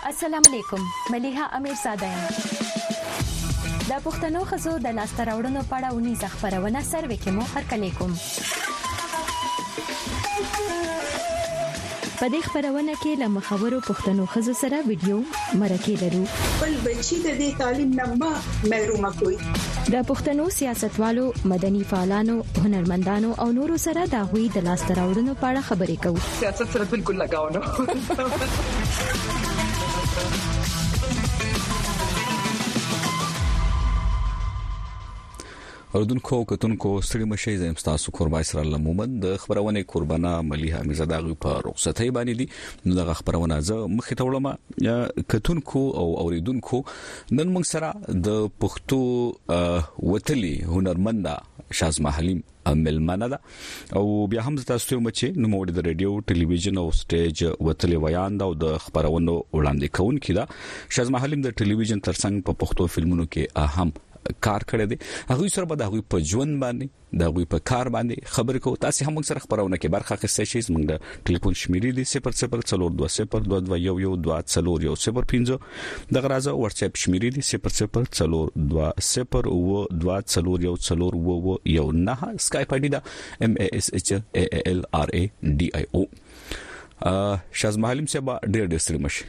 السلام علیکم مليحه امیر زاده یم د پښتنو خزو د لاستراوړنو په اړه ونی ځخپرونه سروې کې مو هرکلی کوم په دې خبرونه کې له مخاورو پښتنو خزو سره ویډیو مرکه لرو بل بچی د دې تعلیم نه محروم کوي د پښتنو سیاستوالو مدني فعالانو هنرمندانو او نورو سره د غوي د لاستراوړنو په اړه خبرې کوو سیاست سره بالکل لگاو نه اردوونکو کتونکو ستړي مشي زم تاسو قربای سره لمومن د خبرونه قربانه مليحه میزاده په رخصتۍ باندې دي نو د خبرونه زه مخې ته وړم کتونکو او اوریدونکو نن موږ سره د پښتو وتلي هنرمنده شازما حلیم ملمنه ده او بیا هم تاسو ته مچ نو موږ د رادیو ټلویزیون او سټیج وتلي ویان دا او د خبرونو وړاندې کوونکی ده شازما حلیم د ټلویزیون ترڅنګ په پښتو فلمونو کې اهم کار کړی دی هغه سره به د هغه په ژوند باندې د هغه په کار باندې خبرې کوو تاسو هم سره خبرونه کې برخه اخیستئ شئ زموږ د ټلیفون شمیرې دی 002022120105 د غرازه واتس اپ شمیرې دی 002022120104 سکایپ اډی دا MASHALRADIO شازما حلیم صاحب ډېر ستړي مشي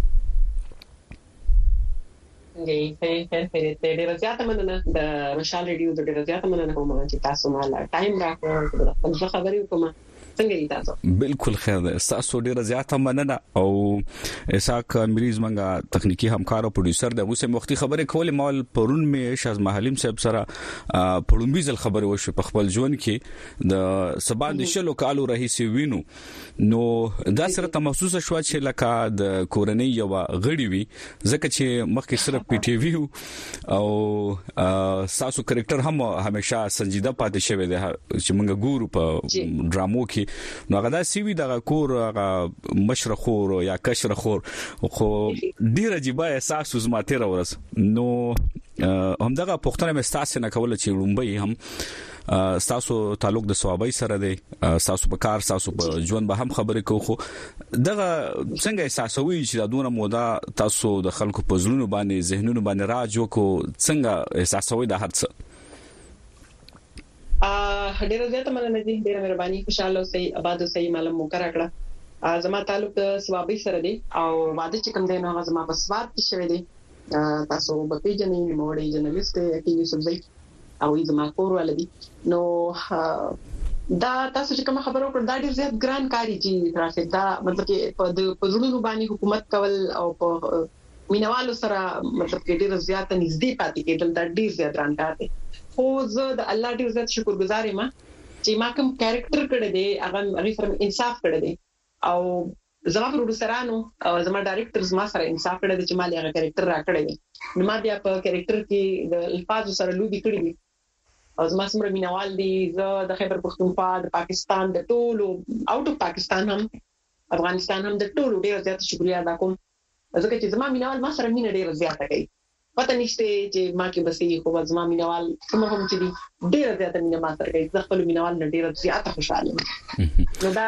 ډېر زیاته مننه د مشال ریډیو د ډېر زیاته مننه کوم چې تاسو مال ټایم راکړو د خبرې کوم څنګه دي تاسو بالکل خیر ده تاسو ډیره زیاته مننه او اساق مریض منګه تخنیکی همکار او پروډوسر د اوسه وختي خبرې کولې مال پرون می شازما حلیم صاحب سره پړومبیزل خبرې وشو په خپل ژوند کې د سبا د شلو کالو رئیسي وینو نو دا سره محسوس شو چې لکه د کورنۍ یو غړي وي ځکه چې مخکې صرف پی ټی وی او تاسو کریکټر هم همیشه سنجیده پاتې شوی دی چې موږ ګورو په ډرامو کې نو هغه د سی وی د کور هغه مشرخور یا کشرخور خو ډیر عجیب احساس زماته راورس نو همدغه پښتنه مستاسه نه کول چې لومبي هم تاسو تعلق د ثوابي سره دی تاسو په کار تاسو په ژوند به هم خبرې کوو دغه څنګه احساسوي چې د دونه موده تاسو د خلکو په ځلونو باندې ذهنونو باندې راځو کو څنګه احساسوي د هرڅ ډېر زیاته مننه دي ډېر مهرباني خوشاله اوسئ آباد اوسئ معلوم مو کړه زما تعلق د ثوابي سره دی او واده چې کوم دی نو زما په ثواب کې شوی دی تاسو په پیژنې موړې جرنالست کې یوسف زئی او زما کور ولدي نو دا تاسو چې کوم خبرو کړ دا ډېر زیات ګران کاری چې راځي دا مطلب چې په ځړونو باندې حکومت کول او په مینوالو سره مطلب کې ډېر زیات نږدې پاتې کېدل دا ډېر زیات ګران کار دی خو زه د الله ډېر زیات شکرګزار یم چې ما کوم کریکټر کړی دی هغه سره انصاف کړی دی او زما پروډوسرانو او زما ډایرکټرز ما سره انصاف کړی دی چې ما هغه کریکټر راکړی دی نو ما بیا په کریکټر کې د الفاظ سره لوبي کړی دي او زما سره مینوال دي زه د خیبر پختونخوا د پاکستان د ټولو اوټ اف پاکستان هم افغانستان هم د ټولو ډېر زیات شکریا ادا کوم ځکه چې زما مینوال ما سره مینه ډېر زیاته کوي پته نشته چې ما کې بسې خو زما مینوال کوم هم چې دي ډېر زیاته مینه ما سره کوي خپل مینوال نه ډېر زیاته خوشاله نو دا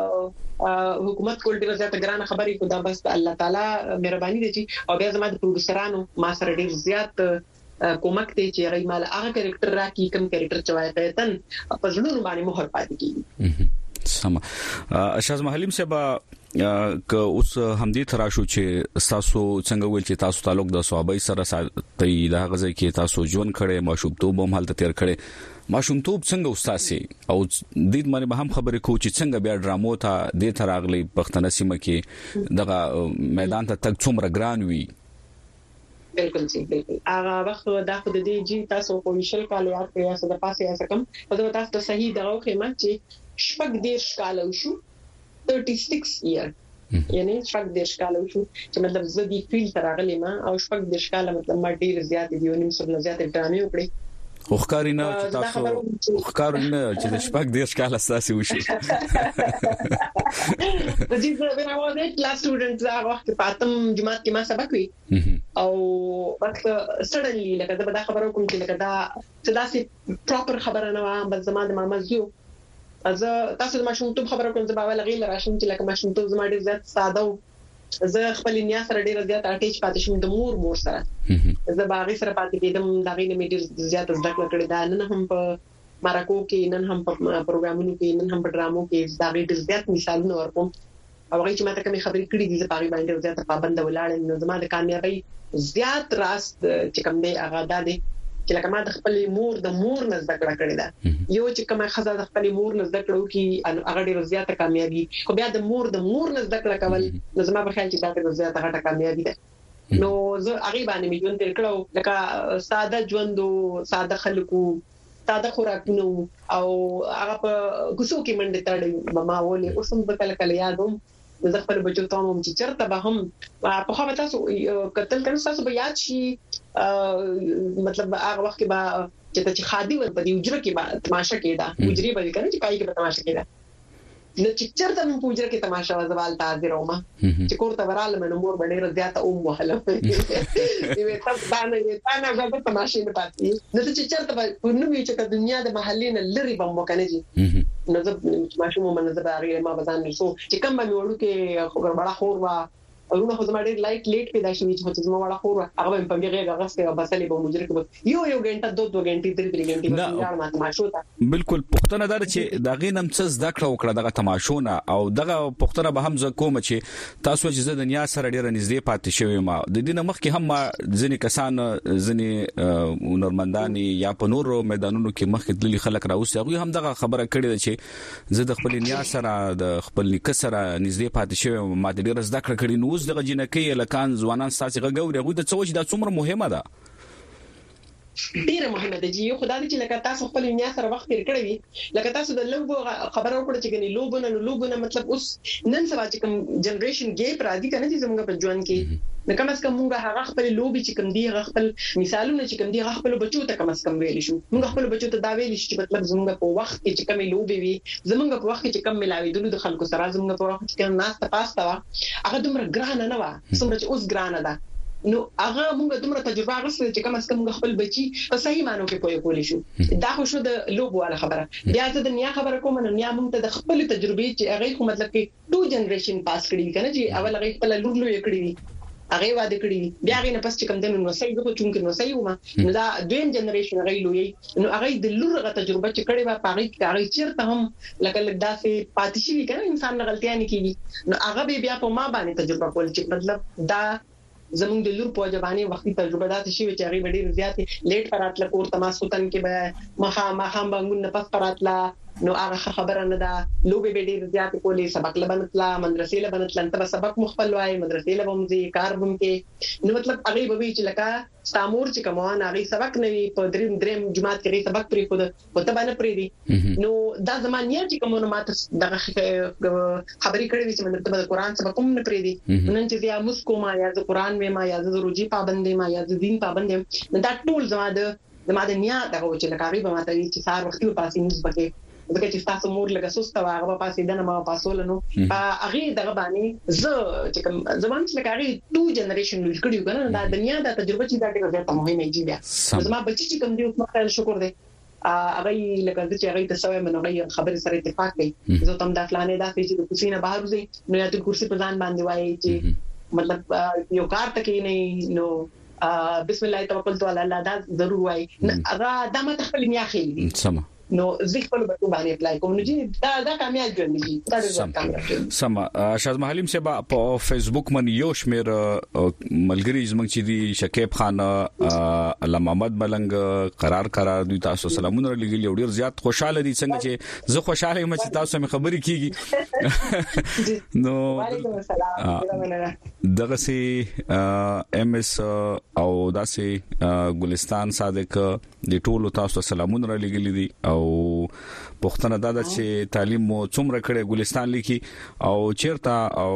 حکومت کول ډېر زیاته ګرانه خبرې کو دا بس الله تعالی مهرباني دي او بیا زما د پروډوسرانو ما سره ډېر زیات کومک دی چې هغه مال هغه کریکټر راکې کوم کریکټر چوي ته تن په ژوند باندې مهر پاتې کیږي سم شازما حلیم صاحب که اوس همدې تراشو چې تاسو څنګه ویل چې تاسو تعلق د ثوابي سره ساتي د غزه کې تاسو ژوند کړي ماشومتوب هم حالت تیر کړي ماشومتوب څنګه استاسي او د دې باندې هم خبرې کوو چې څنګه بیا ډرامو ته د تراغلي پښتنه سیمه کې دغه میدان ته تک څومره ګران وي بالکل صحیح بالکل هغه وخت دا خو د دې جی تاسو په ویشل کال یاد کړئ چې د پاسه یا سکم په تاسو ته صحیح دغه خیمه چې شپږ دیش کال وشو 36 year یعنی شپږ دیش کال وشو چې مطلب زه دې فیل تراغلی ما او شپږ دیش کال مطلب ما ډیر زیات دی ونیم سره زیات ډرامې وکړي خو ښکارینه چې تاسو ښکارینه چې د شپږ دیش کال اساسي وشي د دې when I was a class student هغه وخت پاتم جماعت کې ما سبق وی او وخت suddenly لکه دا خبرو کوم چې لکه دا څه پراپر خبره نه و بس زما د ماما زیو از تاسو د ماشومتوب خبرو کوم چې باور لغیل راشم چې لکه ماشومتوب زما ډیر زیات ساده زه خپل نیا سره ډیر زیات اټیچ پاتې شوم د مور سره زه باغی سره پاتې کېدم دا غي نه مې ډیر زیات زده کړې دا نن هم په مارکو کې نن هم په پروګرامونو کې نن هم په ډرامو کې دا ډیر زیات مثالونه ورکوم او هغه چې ماته کومې خبرې کړې دي زه پاره باندې زیات پابند ولاړم نو زما د کامیابی زیات راست چې کوم دی هغه دا دی چې لکه ما د خپل مور نه زده کړه کړې ده یو چې کومه خزه د خپل مور نه زده کړو کې هغه ډیره زیاته کامیابی خو بیا د مور نه زده کړه کول نو زما په خیال چې دا ډیره زیاته غټه کامیابی ده نو زه هغه باندې مې ژوند تیر کړو لکه ساده ژوند او ساده خلکو ساده خوراکونه او هغه په کوڅو کې منډه تړي ما ولې اوسم په کله یادوم زه خپل بچو ته هم چې چرته به هم په خو تاسو قتل کړو تاسو به یاد شي مطلب هغه وخت کې به چې خادي ور په دې وجره کې به تماشا کېده وجري به کنه چې پای کې به تماشا کېده نو چې چرته په وجره کې تماشا وزوال تاسو روما چې کوړه وراله منو مور باندې رضایت او وهله یوه تاسو باندې غوډه تماشا نه پاتې نو چې چرته په نوې چې د دنیا د محلي نه لري به مو کنه جی نو زه ماشوم منځ به هغه ما بزان نشو چې کوم به وړو کې خبر بڑا خور وا ورونه خو زما ډېر لایټ لیټ پیدا شوی چې زما وړا خور هغه په بیغه غسته او بسلې به مجرک به یو غنټه 2 غنټې 3 غنټې به ما تماشو ته بالکل پښتنه دار چې دا غینم څه زده کړه دغه تماشونه او دغه پښتنه به هم ز کوم چې تاسو چې د دنیا سره ډېر نږدې پاتې شوی ما د دې مخکې هم ځنې کسان ځنې نورمندان یا په نورو میدانونو کې مخکې دلی خلک راوځي هغه هم دغه خبره کړې چې زه د خپل دنیا سره د خپل نیکه سره نږدې پاتې شوی ما ډېر زده کړې نو دغه جنکې لکان ځوانان ساسي غوړي غوډه څه چې دا څومره مهمه ده ډیره مهمه ده چې خدای دې چې لکه تاسو خپل دنیا سره وخت تیر کړی وي لکه تاسو د لوبو خبرو کړو چې کني لوبونه مطلب اوس نن سبا چې کوم جنریشن ګیپ راځي کنه چې زموږ په ژوند کې نو کوم اس کوم موږ هغه خپل لوبي چې کوم دی هغه خپل مثالونه چې کوم دی هغه خپل بچو ته کوم اس کوم ویل شو موږ خپل بچو ته دا ویل شو چې مطلب زموږ په وخت کې چې کوم لوبي وي زموږ په وخت کې چې کوم ملاوي د خلکو سره زموږ په وخت کې کوم ناس ته پاستا وا هغه دومره ګران نه و څومره چې اوس ګران ده نو هغه موږ دومره تجربه غوښتل چې کوم اس کوم خپل بچي په صحیح مانو کې پوي کولی شو دا خو شو د لوبو والا خبره بیا د دنیا خبره کوم نو نیا موږ ته د خپل تجربه چې هغه خو مطلب کې 2 جنریشن پاس کړی کنه چې اول هغه خپل لورلو یې کړی هغه واده کړی بیا هغه نه پس چې کوم دنه نو صحیح غو چون کې نو صحیح ومه نو دا دویم جنریشن هغه لوی نو هغه د لورغه تجربه چې کړی و پاره کې هغه چیرته هم لکه داسې پاتې شي کنه انسان نه غلطیاں نه کیږي نو هغه بیا په ما باندې تجربه کول چې مطلب دا زمونږ د لور په ځبانه وختي تجربه دات شي چې هغه ډېر زیات لیټ پراتله کور تماسوتن کې به مخام بنګون نه پس پراتله نو هغه خبره نه ده لوبي به ډېر زیات کولې سبق لبنتلا مدرسې لبنتلا ته سبق مخبل وای مدرسې لبمځي کار بم کې نو مطلب هغه به چې لکه سامور چې کومه هغه سبق نه وي په دریم جماعت کې سبق پرې خود وته باندې پرې دي نو دا زمانیا چې کومه ماته دغه خبرې کړې چې مطلب د قران سبق هم نه پرې دي نن چې بیا مسکو ما یا د قران ما یا د روزي پابندې ما یا د دین پابندې دا ټول زما د نیا دغه چې لکاري به ماته چې سار وختي پاسې نس بکې دغه چې تاسو مور لګه سوسته هغه پاسې دنه ما پاسول نو هغه دغه باندې ز چې کوم زمان چې لکاري 2 جنریشن لوي کړیو کنه دا دنیا د تجربه چې دا ډېر زیات مهمه دی بیا زما بچی چې کوم دی اوس مخه شکر دی هغه لکه چې هغه د سوي منغه خبر سره اتفاق کوي زه تم د فلانه دا چې د کوسینه بهر وځي نو یا د کرسي په ځان باندې وایي چې مطلب یو کار تکې نه نو بسم الله توکلت علی الله دا ضرور وایي هغه د ما تخپل میا خېلی سم نو زه خپل به باندې اپلای کوم نو چې دا کامیاب ژوند دی دا ډېر کامیاب سم شاز محلیم سبا په فیسبوک من یو شمیر ملګری زمنګ چې دی شکیب خان علامه محمد ملنګ قرار دوی تاسو سلامونه لګیل ډیر زیات خوشاله دي څنګه چې زه خوشاله یم چې تاسو مې خبرې کیږي نو وعلیکم السلام دغه سي ام اس او داسې ګلستان صادق د ټولو تاسو سلامونه لګیل دي او پښتنه دا چې تعلیم مو څومره کړي ګلستان لیکي او چیرته او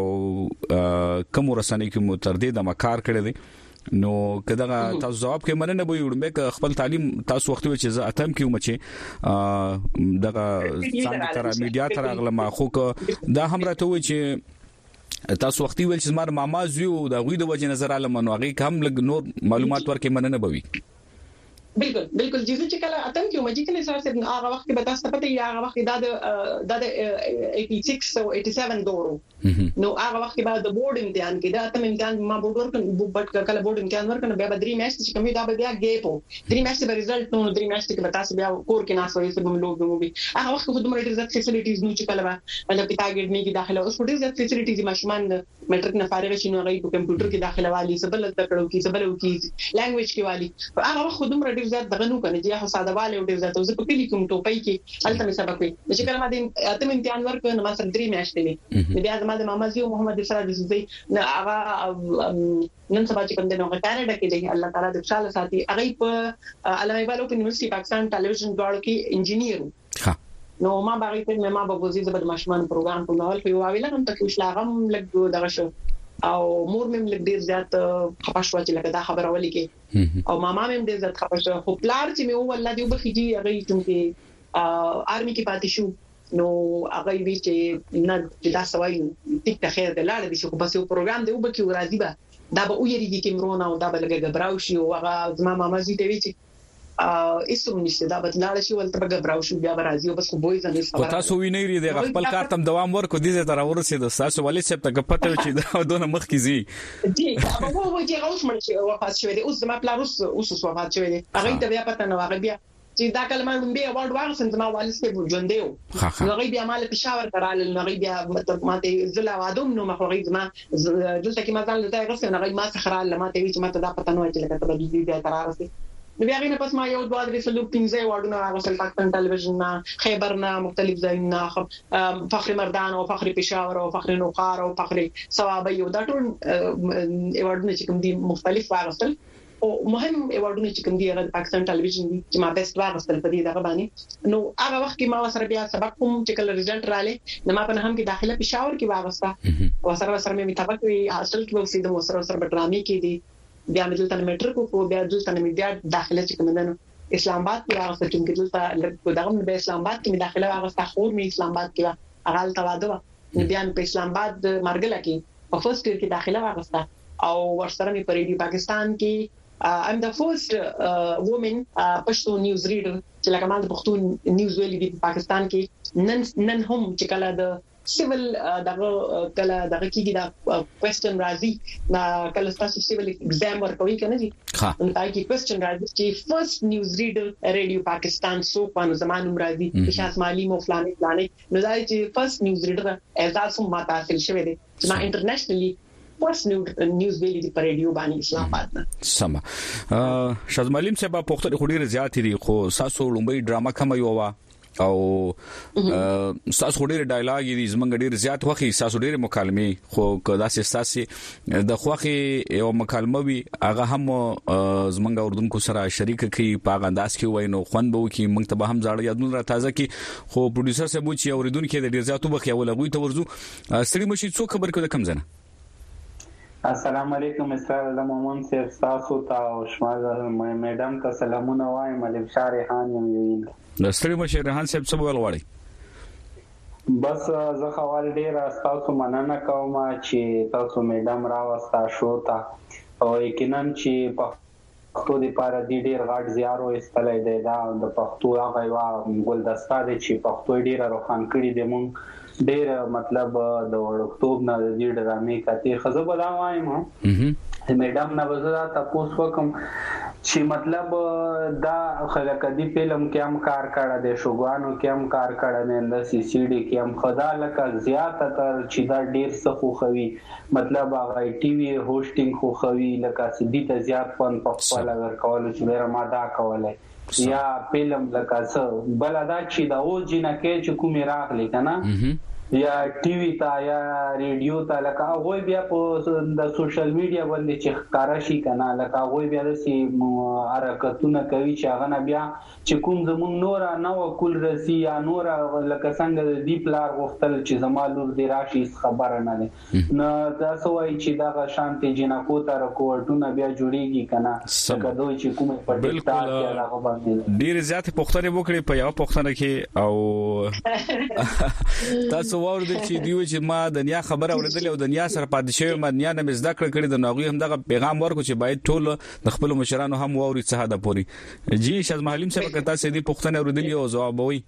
کوم رسنۍ کې مو تر دې د مکار کړي دي نو کداغه تاسو جواب کې مننه به وړم به خپل تعلیم تاسو وخت چې زه اتم کې ومچې دغه څنګه تر میډیا تر اغلم خو دا هم راته وي چې تاسو وختي ویل چې زما ماما زیو دا غوي د وجه نظر علم نو هغه هم لګ نور معلومات ورکې مننه بوي بالکل جزء چې کله اتم کې مجي کله سره هغه وخت کې به تاسو ته پته یا هغه وخت د 86 او 87 دورو نو هغه وخت کې به د بورډ امتحان کې دا اتم امتحان ما بورډ ورکړ بټ کله بورډ امتحان ورکړ بیا به 3 میاشتې چې کومې دا به بیا ګیپو 3 میاشتې به رزلټ نو 3 میاشتې کې به تاسو بیا کور کې ناسوي څه به لوګ مو به هغه وخت خو دومره ډېر فیسیلیټیز نو چې کله به پیتا ګډ کې داخله اوس ډېر فیسیلیټیز ماشومان میټرک نه فارغ شي نو هغه په کمپیوټر کې داخله والی سبل تکړو کې سبل وکي لانګویج کې والی هغه وخت دومره ډېر زیات دغه نو کنه چې هغه ساده والي ډېر زیات اوس په کلی کوم ټوپۍ کې الته مې سبق وي چې کله ما دې اتم امتحان ورکړ نو ما سره 3 میاشتې وي بیا زما د ماما زیو محمد اسرا د زوی نه هغه نن سبا چې کوم د نوغه کاناډا کې دی الله تعالی د خوشاله ساتي هغه په علامه اقبال اوپن یونیورسيټي پاکستان ټلویزیون دواړو کې انجینیر نو ما باغی ته ما به وزیر زبد ماشومان پروګرام په نوول په واویل هم ته کې شلاغم لګ دغه شو او مور مې لګ ډیر زیات خپاشوا چې لکه دا خبره ولي کې او ماما مې ډیر زیات خپاشوا خو پلار چې مې والله دی وبخیږي هغه چې آرمي کې پاتې شو نو هغه وی چې نه دا سوای ټیک ته خیر د لاړ دي چې په سیو پروګرام دی وبکی ورازي به دا به ویریږي کې مرونه او دا به لګ غبراو شي او هغه زما ماما زی ته وی چې ایسوم نشته دا به لاړ شي ولته به غبراو شي بیا راځي او بس خو بوې ځنې خبره کو تاسو وینئ ری د خپل کار تم دوام ورکو دي تر ورسېد تاسو ولې چې ته پته چې دا دونه مخ کې زی جی هغه وو چې اوس مړ وفات شوی دی اوس زما پلار اوس وفات شوی دی هغه ته بیا پته نه هغه بیا چې دا کلمه مې اواډ واغسن زما والد ته ژوند دیو هغه بیا مال پېښور ترال هغه بیا ماته زلا وادم نو مخوي زما دلته کې مازال ته غوښتل هغه ما څخه لمه ته چې ماته دا پته نه چې لکه ته به دې ترارسي بیا غینه پس ما یو دوه درې سلو 15 وادونه غوښتل پاکستان ټلویزیون نه خیبر نه مختلف ځایونه فخر مردان او فخر پېښور او فخر نوقار او فخر ثواب یو دا ټول ایوارډونه چې کوم دي مختلف واغستل او مهم ایوارډونه چې کوم دي هغه پاکستان ټلویزیون دي چې ما بیسټ واغستل په دې دغه باندې نو هغه وخت کې ما سره بیا سبق کوم چې کله رزلټ رااله نو ما په هم کې داخله پېښور کې واغستا او سره مې متفق وي هاستل کې وسیدم سره ډرامې کې دي بیا مې دلته میټرک کو بیا دلته مې بیا داخله چې کوم دنو اسلام آباد کې راغله چې دلته دغه به اسلام آباد کې داخله راغله خور مې اسلام آباد کې هغه تواده بیا په اسلام آباد مرګله کې په فرست ایئر کې داخله راغله او ورسره مې په ریډیو پاکستان کې I'm the first woman پښتو نیوز ریډر چې لکه ما د پښتو نیوز ویلي دی په پاکستان کې نن هم چې کله د سیول دغه کله دغه کېږي دا کوېسچن راځي کله تاسو سیول ایگزام ورکوي کنه جی نو دا کې کوېسچن راځي چې فرست نیوز ریډر ریډیو پاکستان سو په زمانو راځي شاس مالی مو فلانه نو دا چې فرست نیوز ریډر اعزاز هم ماته حاصل شوی دی چې ما انټرنیشنلی پوس نیوز ویلي دی په ریډیو باندې اسلام آباد نه سم شاز مالیم صاحب په خوري زیات دي خو ساسو لومبي ډراما کوم یو وا او ساسو ډېر ډایلاګ دي زمونږ ډېر زیات وخت ساسو ډېر مکالمه خو کدا ساسي د خوخي یو مکالمه وي هغه هم زمونږ اردوونکو سره شریک کی په انداز کې وای نو خوان به کی موږ ته هم زړه یادونه را تازه کی خو پروډوسر صاحب چې اوریدونکو د ډېر زیاتو بخي ولغوي ته ورزو ستړي مشي څو خبر کړه کم زنه السلام علیکم اسرائیل مومن صاحب تاسو ته او شمال میډم ته سلامونه وایم ملک شارحان یم ویل ستړي مشه رحان صاحب څه ویل غواړي بس زه خوال ډیر تاسو مننه کوم چې تاسو میډم راوستا شو تا او یقینا چې پښتو د پاره ډیر غاټ زیارو استلای دی دا د پښتو هغه وا ګلدستا دی چې پښتو ډیر روخان کړي دی مونږ ډیر مطلب د اکتوبر نه د دې ډرامې کته خزه بلا وایم میډم نه وزرا تاسو وکم چې مطلب دا خلکدي فلم کې هم کار کړه د شوګانو کې هم کار کړه نه د سی سی ډي کې هم خدا لکه زیاته تر چې دا ډیر څه خووي مطلب هغه ټي وي هوسټینګ خووي لکه سدي ته زیات فن په خپل ورکول چې ډیر ماده کوله یا فلم لکه څه بل ادا چې دا او جنہ کې چې کومه راغلی کنه یا ټي وي تا یا ریډیو تا لکه هغه بیا په د سوشل میډیا باندې چې ښکارا شي کنه لکه هغه بیا د سی حرکتونه کوي چې هغه نه بیا چې کوم زمون نور نه وکول رسی یا نور لکه څنګه د دی پلار غوښتل چې زمالور دی راشي خبره نه نه دا سوای چې دا شانتي جنکو تر کوټونه بیا جوړیږي کنه څنګه دوی چې کومه په ټیکټاک کې هغه باندې ډیر زیات پوښتنه وکړي په یو پوښتنه کې او تاسو واوردل چې دیو چې ما د دنیا خبر اوریدل او دنیا سره پاتې شوی ما دنیا نه مزدا کړی د ناغوی هم دغه پیغام ورکو چې باید ټول د خپل مشرانو هم واوري څه حد پوري جی شاز معلم صاحب کته سې دی پښتنه اوریدل او جواب وي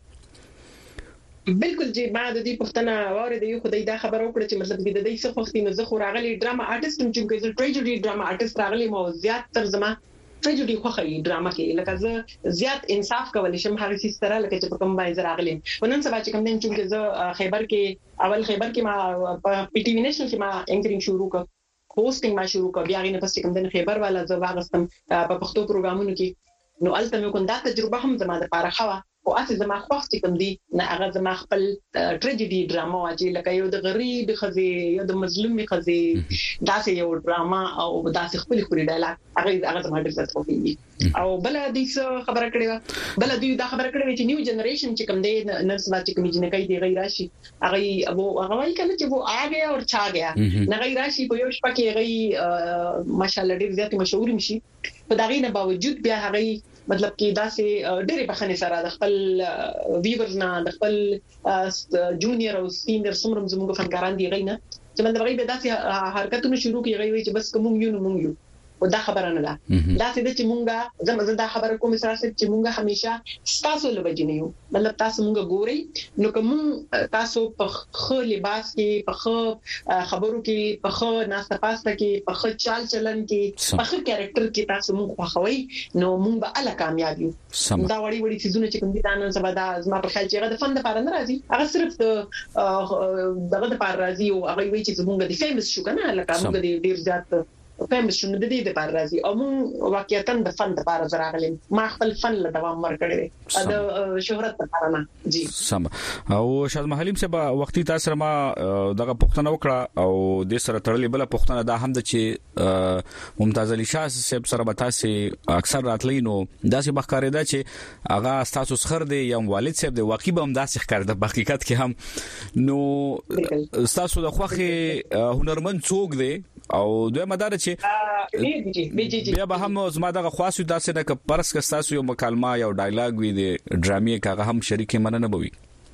بالکل جی ما د دې پښتنه واورید یو خدای دا خبر وکړه چې مطلب د دې څه وخت نه زه خو راغلی ډراما آرټیست هم چې ټریجډي ډراما آرټیست راغلی مو زیات تر زما ټریجډي خوخی ډراما کې لکه زه زیات انصاف کول شم هغه څه سره لکه چې په کوم باندې راغلم ونن سبا چې کوم دین چې زه خیبر کې ما په پی ټی وی نېشنل کې ما انکرینګ شروع کړ هوسټینګ ما شروع کړ بیا غینه پس کوم دین خیبر والا زه واغستم په پښتو پروګرامونو کې نو الته مې کوم دا تجربه هم زما د پاره خوا او اته زما خوښ چې کوم دي نه هغه زما خپل ټریجډي ډراما واجی لکه یو د غریب خزي یو د مظلوم خزي داسې یو ډراما او داسې خپل ډایلاګ هغه زما ډېر زیات خوښیږي او بل دې خبره کړې بل دې دا خبره کړې چې نیو جنریشن چې کوم دي نرس ما چې کوم جنکې دی غیر راشي هغه وایي کنه چې وو آ گیا اور چھا گیا نه غیر راشي په یو شپه کې غي ماشاءالله ډېر زیات مشهور مشي په دغه نه باوجود بیا هغه مطلب کې داسې ډېرې بخنه سره د خپل ویورز نه د خپل جونیئر او سینیئر سمرم زموږ فنکاران دی غینه چې من دغه به داسې حرکتونه شروع کیږي وي چې بس کوم یو او دا خبره نه ده دا څه چې مونږه زموږ دا خبره کوم سره چې مونږه همیشه تاسو له بجنیو مطلب تاسو مونږه ګوري نو کوم تاسو په خو لباس کې په خو خبرو کې په خو ناسته پاسته کې په خو چال چلن کې په خو کریکټر کې تاسو مونږ خوښوي نو مونږ به اله کامیاب یو دا وړي چیزونه چې کوم دي دا نن سبا دا زما په خیال چې هغه د فن لپاره نه راځي هغه صرف دغه لپاره راځي او هغه وایي چې مونږ د فیمس شو کنه لکه مونږ د ډیر زیات فیمس شو د دې لپاره راځي او مون واقعیتاً د فن لپاره زراغلم ما خپل فن له دوام ورکړی د شهرت لپاره نه جی سم او شاز محلیم صاحب وختي تاسو ما دغه پښتنه وکړه او د سره تړلې بل پښتنه دا هم د چې ممتاز علي شاه صاحب سره به تاسو اکثر راتلینو داسې بخکارې ده چې هغه تاسو خر دی یا والد صاحب دی واقعي به هم داسې ښکار د حقیقت کې هم نو تاسو د خوخه هنرمند څوک دی او دوی مدار چې بیا به هم زما دغه خاصو داسې نه ک پرس ک تاسو یو مکالمه یا ډایلاګ وی دی ډرامې کاغه هم شریک مننه بوي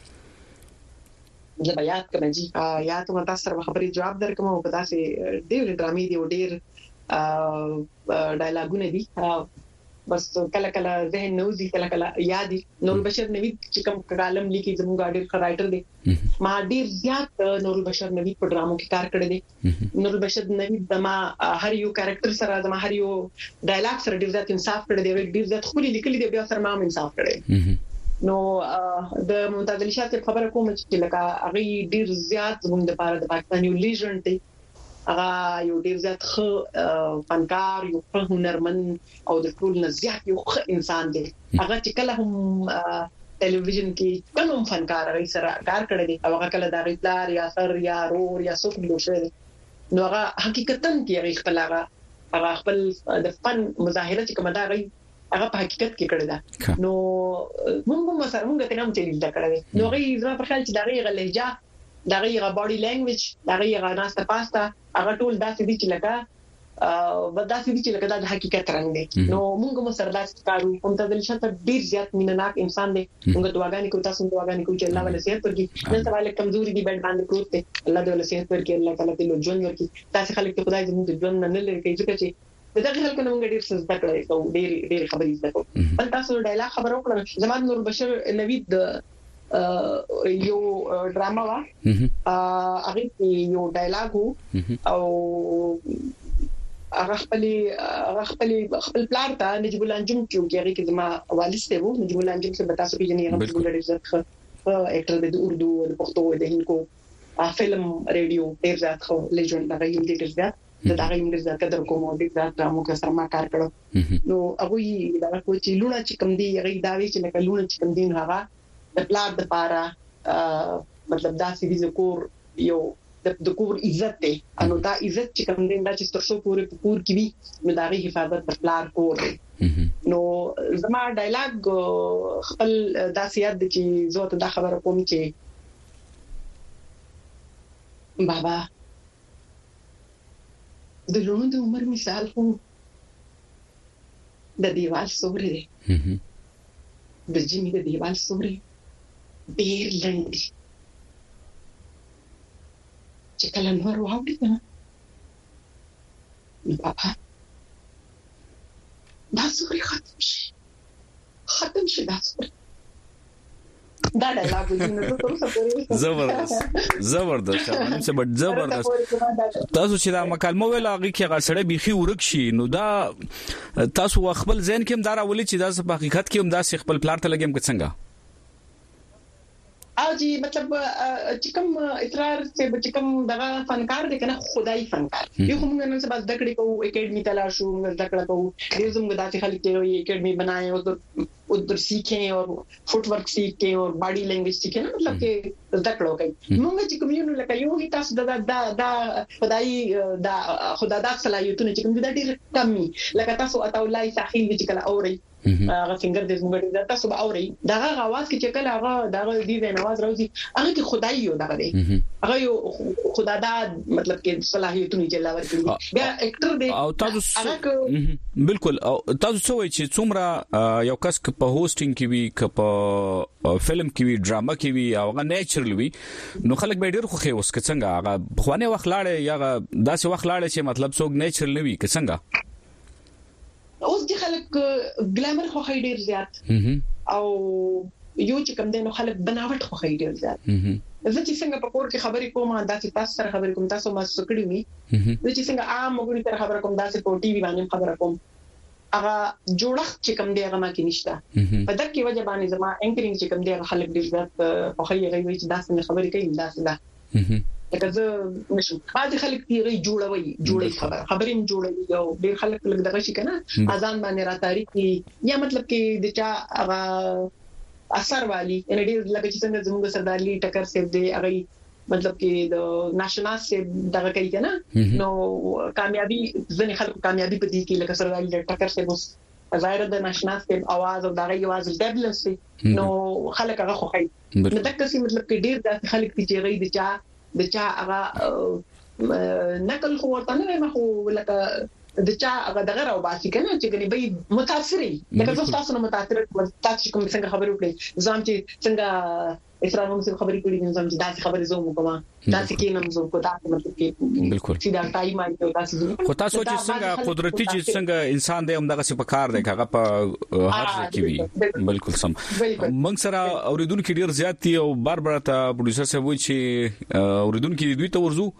زه بیا کوم جی یا ته تاسو سره خبرې جواب درکم او په تاسو ډېر ډرامې دی او ډېر ډایلاګونه دي بس کله کله ذهن نوزي کله کله یادي نور بشر نوید چې کوم کالم لیکي زموږ ډېر رائټر دی ما ډېر زیات نور بشر نوید په ډرامو کې کار کړی دی نور بشر نوید د ما هر یو کریکټر سره د هر یو ډایلاګ سره ډېر زیات انصاف کړی دی ډېر زیات خولي لیکلي دی بیا سره ما انصاف کړی نو د ممتاز علي شاه خبره کوم چې لکه هغه ډېر زیات زموږ د پاره د پاکستان یو لیجند دی هغه یو ډیر زیات فنکار یو هنرمند او د ټول نه زیات یو انسان دی هغه چې کله هم ټلویزیون کې کوم فنکار هغه سره کار کړی دی او هغه کله د غیطلار یا سر یا رور یا څوک دوشي نو هغه حقیقتا کې هغه خپل د فن مظاهره چې کومه دا هغه په حقیقت کې کړی دا نو موږ ته هم چې دا کړی نو هغه زما په خیال چې دا غي لهجه دا غي باډي لانګویج دا غي ناسته پاستا هغه ټول داسې دي چې لکه دا د حقیقت رنګ دی نو موږ مو سره داسې کارو ممتاز علي شاه ډیر زیات مینناک انسان دی موږ دعاګانې کوو تاسو دعاګانې کوو چې الله ولې صحت ورکړي نن سوال کمزوري دی بیت باندې پروت دی الله دې ولې صحت ورکړي الله تعالی دې له ژوند ورکړي تاسو خلک ته خدای دې موږ ژوند نه لري کوي چې دغه خلک نو موږ ډیر څه زده کړی او ډیر خبرې زده کوو بل تاسو ډایلاګ خبر وکړم زمان نور بشر نوید یو ډراما وا هغه یو ډایلاګ او هغه خپل پلان ته نجیب الانجم چې هغه کې زما والد ته وو نجیب الانجم څخه تاسو پیژنې هغه ډېر ډېر اکټر د اردو او پښتو د هندکو فلم ریډیو ډېر زیات خو لیجند هغه یو ډېر زیات د هغه ډېر زیات قدر کوم او ډېر زیات مو کې سره ما کار کړو نو هغه دا کو چې لونه چې کم دی هغه دا وی چې لکه لونه چې کم دی هغه د پلان د پاره مطلب دا چې د کور یو د کور عزت دی انو دا عزت چې کوم دی دا چې تاسو پورې کور کې وي نو دا غي حفاظت پر پلان کور نو زما ډایلاګ خپل داسيات د چې زوته دا خبره کوم چې بابا د لونو د عمر مثال خو د دیوال سوري دی د جمی د دیوال سوري ډیر لنډ چې کله نور واوړي کنه بابا دا سوري ختم شي دا سوري دا ډایلاګ وینم نو تاسو پورې زبردست باندې څه بد زبردست تاسو چې دا مکالمه ویل هغه کې غسړې بيخي ورک شي نو دا تاسو خپل ذهن کې هم دا راولي چې دا په حقیقت کې هم دا خپل پلان ته لګیم که څنګه او جی مطلب چې کوم اصرار چې کوم دغه فنکار دی کنه خدای فنکار یو هم نن څه بس دکړې کو اکیډمي تلا شو دکړه کو ډیر زموږ داتې خلک ته وي اکیډمي بنائے उधर सीखें और फुटवर्क सीखें और बॉडी लैंग्वेज सीखें ना मतलब के दकड़ो कई मंगे چې کوم یو لکه یو هی تاسو دا خدای دا خدا دا صلاحیتونه چې کوم دا ډیر کمی لکه تاسو اتاولای ساحل چې کله اوري هغه څنګه د زموږ د تاسو به اوري دا غواز کې چې کله هغه دا دی د نواز راوځي هغه کې خدای یو دا دی هغه یو خدا دا مطلب کې صلاحیتونه چې لا ورکړي بیا اکټر دی او تاسو بالکل او تاسو څه وایي چې څومره یو کس په هوستینګ کې وی ک په فلم کې وی ډراما کې وی او هغه نیچرل وی نو خلک به ډیر خوخي وس ک څنګه هغه خوانه وخت لاړې یا داسې وخت لاړې چې مطلب څوک نیچرل نه وی ک څنګه اوس دي خلک ګلامر خوخي ډیر زیات او یو چې کوم دنو خلک بناوټ خوخي ډیر زیات زه چې څنګه په کور کې خبرې کوم دا چې تاسو سره خبرې کوم تاسو ما سکړی وی زه چې څنګه عام وګړي سره خبرې کوم دا چې په ټي وي باندې خبرې کوم هغه جوړښت چې کوم دی هغه ما کې نشته په دغه وجه باندې زما انکرینګ چې کوم دی هغه خلک ډیر زیات خوخي غوي چې دا څنګه خبرې کوي دا څنګه لکه زه نشم بعض خلک پیږي جوړي خبرې جوړوي او ډیر خلک لږ دغه شي کنه اذان باندې را تاریخ یا مطلب کې د چا هغه اثر والی ان ډیر لکه چې څنګه زموږ سردارلی ټکر سیب دی هغه مطلب کې د ناشناس سے دغه کوي کنه نو کامیابی ځنې خلکو کامیابی په دې کې لکه سردارلی ټکر سیب اوس ظاهر د ناشناس سے आवाज او دغه आवाज ډبلس نو خلک هغه خوخي نو دغه څه مطلب کې ډیر د خلک چې غي د چا هغه نقل خو ورته نه مخو لکه د چا هغه دغه راو باسي کنه چې غني به متاثرې لکه تاسو نه متاثر تاسو کوم څنګه خبرې وکړي ځم چې څنګه اسلام هم خبرې کړې ځم چې دا خبرې زوم کوم دا چې کینم زوم کو دا مطلب کې بالکل چې دا ټایم مایته تاسو خو تاسو چې څنګه قدرتي چې څنګه انسان دی هم دغه څه په کار دی هغه په هر ځای کې وي بالکل سم موږ سره اوریدونکو ډیر زیات دي او بار ته پروډوسر صاحب وایي چې اوریدونکو دوی ته ورزو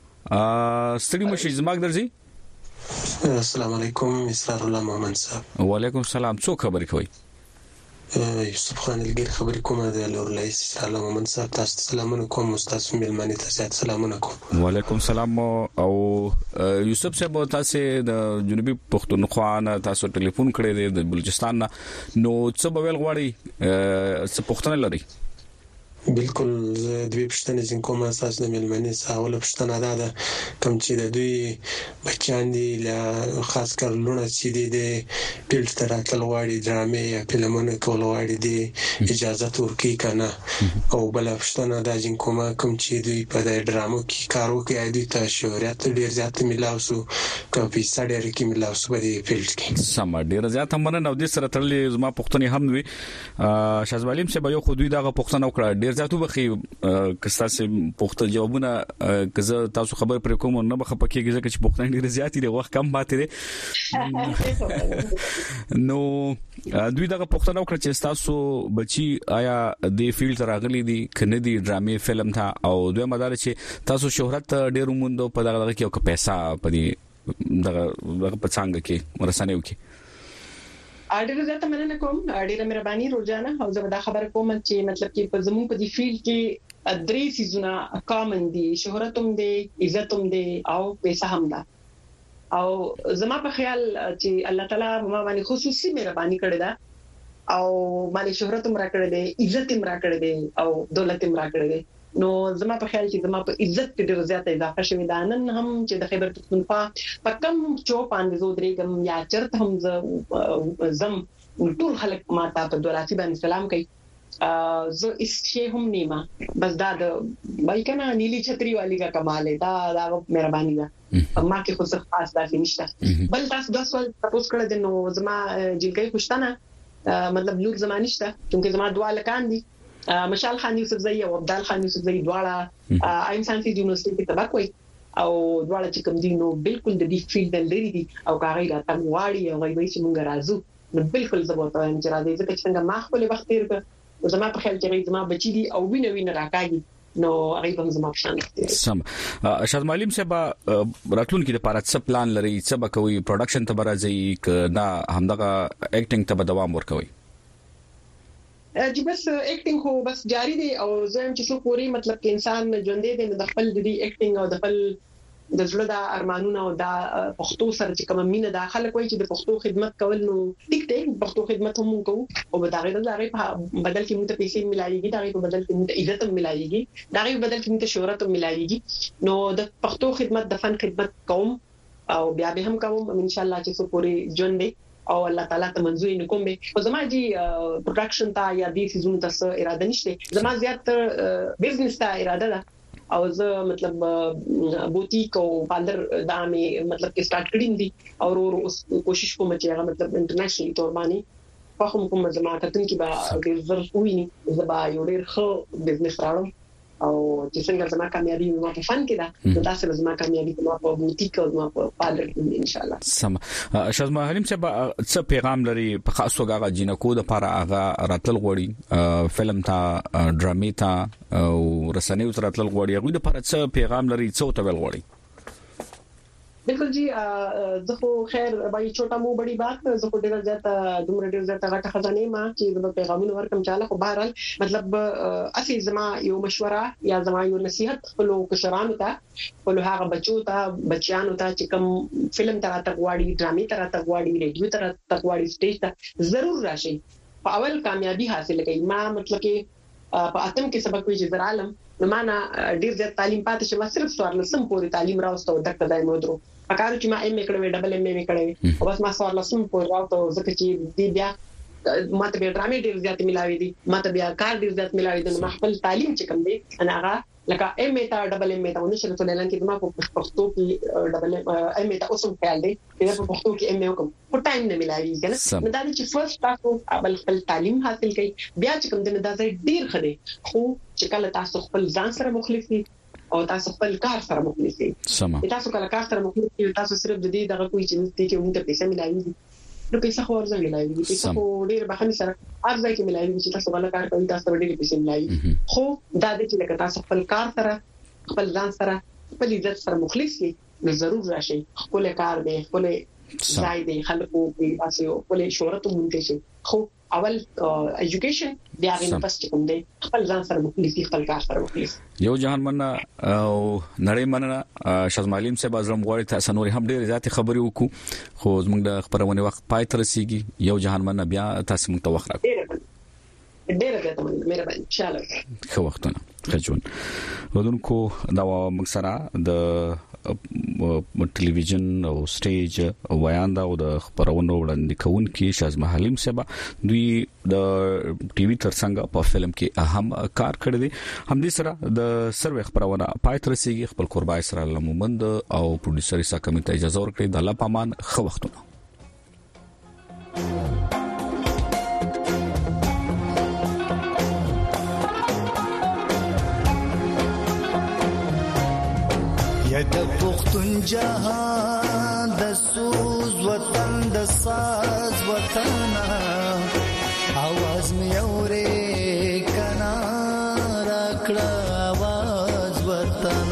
ستړي مشي زماګ درځي السلام علیکم اسرار الله محمد صاحب وعلیکم السلام څو خبرې کوي یوسف خان الګیر خبرې کومه د لور لایس اسرار الله محمد صاحب تاسو سلامونه کوم استاد ملمنه تاسو سلامونه کوم وعلیکم السلام او یوسف صاحب تاسو د جنوبي پښتونخوا تاسو ټلیفون کړی دی د بلوچستان نو څه به ویل غواړي څه پښتنه لري بالکل دوی پښتنه چې کومه اساس د ملمنې ساول پښتنه ده کوم چې د دوی بچان دي لا خاص کر لونه چې د پیل تر اتل واړي ډرامې یا فلمونه کول واړي دي اجازه تورکی کنه او بل پښتنه د جن کومه کوم چې دوی په ډرامو کې کارو کې اېدي ته شهرت ډیر زیات ملاوسو کافي سړی کې ملاوسو په دې فیلډ کې سم ډیر زیات هم نه نو د سره تړلې زما پښتني هم وي شازوالیم سے به یو خو دوی دغه پښتنه وکړه ډیر زیاتو بخي کستاسه پښتو جوابونه کزه تاسو خبر پر کوم نه بخ پکې ځکه چې پښتون ډیر زیات دي وخت کم پاتې دي نو دوی دغه پښتنه وکړه چې تاسو بچي آیا د فیلډ راغلي دي کنه دي ډرامې فلم تھا او دوی مدار چې تاسو شهرت ډیر موندو په دغه کې او که پیسې په دې دغه په څنګه کې ورسانه وکي اړیره زه ته مننه کوم اړیره مهرباني روزانه او زه دا خبره کوم چې مطلب کې په زموږ په دې فیلډ کې درې سيزونه کامن دي شهرت هم دي عزت هم دي او پیسې هم ده او زما په خیال چې الله تعالی ما باندې خصوصي مهرباني کړې ده او مالي شهرت هم راکړې ده عزت هم راکړې ده او دولت هم راکړې ده نو زما په خیال چې زما په عزت کې ډېر زیات اضافه شوې ده نن هم چې د خیبر پختونخوا په کم چوپ باندې زو درېګم یا چرته هم زم ټول خلک ماته په دولتي باندې سلام کوي زه اس شی هم نیمه بس دا د بای کنه نیلی چھتری والی کا کمال ہے دا مهرباني ده ما کې خو څه خاص داسې نشته بل تاسو د سوال تاسو کړه د نو زما جګړې خوشتنه مطلب لور زمانشته چې زما دوا لکان دي مشال خان یوسفزئی او عبدال خان یوسفزئی دواړه ایم ساينس یونیورسيټي ته تباکوي او دواړه چې کوم دي نو بالکل د دې فیلډ لري دي او کاغی راته واړی او وایي چې مونږ راځو نو بالکل زبوته ان چې را دي ځکه چې څنګه ما خپل وخت تیر کړ زما په خیال کې زما بچی دي او وینه راکاږي نو هغه هم زما په شان دي سم شاد معلم صاحب راتلون کې د پاره څه پلان لري څه به کوي پروډکشن ته راځي کنا همدغه اکټینګ ته دوام ورکوي چې بس اکټینګ خو بس جاری دی او زم چې څو پوری مطلب کې انسان ژوندې دی د خپل د اکټینګ او د خپل د زړه د ارمانونو او د پښتو سره چې کوم مینه د خلک وایي چې د پښتو خدمت کول نو ټیک دی پښتو خدمت هم کوو او به دا غیر په بدل کې موږ ته پیسې ملایږي دا غیر په بدل کې موږ ته عزت ملایږي دا غیر په بدل کې موږ ته شهرت ملایږي نو د پښتو خدمت د فن خدمت کوم او بیا به هم کوم ان شاء الله چې څو پوری ژوندې او الله تعالی ته منځوي نکوم به او زما جی پروډکشن ته یا دې سيزون ته اراده نشته زما زیات بزنس ته اراده ده او زه مطلب بوتیک او پالر دا مې مطلب کې سٹارټ کړم دي او کوشش کوم چې هغه مطلب انټرنیشنل تور باندې په کوم زما کتن کې به ډېر ضروري وي زبا یو ډېر ښه بزنس راوړم او چې څنګه زما کامیابی نو په فن کې ده نو تاسو زما کامیابی په بوتیک او په پالر کې ان شاء الله سم شاد معلم صاحب څه پیغام لري په خاص توګه جنکو د لپاره هغه راتل غوړي فلم ته ډرامې ته او رسنیو ته راتل غوړي هغه د لپاره څه پیغام لري څه ته ویل غوړي बिल्कुल जी देखो खैर भाई छोटा मु बड़ी बात देखो ډیر زیاته دومره ډیر زیاته راټه خزانه ما چې د پیغامونو ورکم چاله خو بهرال مطلب اصلي زما یو مشوره یا زما یو نصيحت خپل کشرانو ته خپل هغه بچو ته بچیانو ته چې کوم فلم ته راته غواړي ډرامې ته راته غواړي ریډیو ته راته غواړي سټیج ته ضرور راشي په اول کامیابی حاصل کړئ ما مطلب کې په اتم کې سبق وی چې زرالم نو معنا ډیر زیات تعلیم پاتې شم صرف سوار لسم پورې تعلیم راوستو دغه دای مودرو اکارو چې ما ایم کړو ډبل ایم کړو او بس ما سوار لسم پورې راوته ځکه چې دی بیا ماته به ډرامې ډیر زیات ملاوي دي ماته بیا کار ډیر زیات ملاوي دي نو خپل تعلیم چې کوم دی انا هغه لکه ایم تا ډبل ایم تا ونشره ته لاندې کې ما په پښتو کې ډبل ایم تا اوسم خیال دی په پښتو کې ایم کوم په ټایم نه ملاوي کنه نو دا چې فرست تاسو خپل تعلیم حاصل کړئ بیا چې کوم دی دا ډیر خدي خو چې کله تاسو خپل ځان سره مخالف او تاسو خپل کار سره مخالف دي تاسو کله کار سره مخالف دي تاسو صرف د دې دغه کوئی چې موږ ته پیسې ملایي دي نو پیسې خو ورځي ملایي دي پیسې خو ډېر بخښنه سره ارزای کې ملایي دي چې تاسو غلا کار کوي تاسو ډېر پیسې ملایي خو دا د چې لکه تاسو خپل کار سره خپل ځان سره خپل عزت سره مخالف دي نو ضرور راشي خپل کار به خپل ځای دی خلکو په تاسو خپل شهرت مونږ شي خو اول ایجوکیشن بیا غوښتل پس کوم دی خپل ځان سره مخالف خپل کار سره مخالف یو جهان مننه او نړۍ مننه شاز معلم صاحب ازرم غواړي تاسو نور هم ډېر زیات خبري وکړو خو زموږ د خبرونه وخت پای تر رسیدي یو جهان مننه بیا تاسو موږ ته وخت راکړئ ډېر زیات مهرباني ان شاء الله خو وختونه خجون ودونکو دا موږ سره د ټلویزیون او سټیج او ویاندا او د خبرونو وړاندې کوونکي شاز معلم صاحب دوی د ټي وي ترڅنګ په فلم کې اهم کار کړی دی هم دې سره د سروي خبرونه پای تر رسیدي خپل قربای سره لمومند او پروډوسر یې ساکمه ته اجازه ورکړي د الله پامان خو وختونه د پختون جهان د سوز وطن د ساز وطن आवाज می اورې کنا راکړه आवाज وطن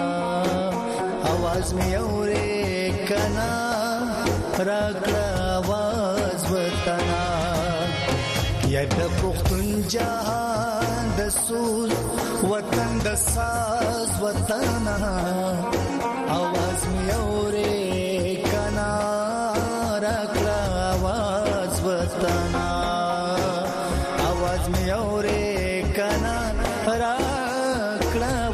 आवाज می اورې کنا راکړه आवाज وطن یا د پختون جهان د سوز وطن د ساز وطن आवाज می اورې کنا راکړه आवाज وطن आवाज می اورې کنا راکړه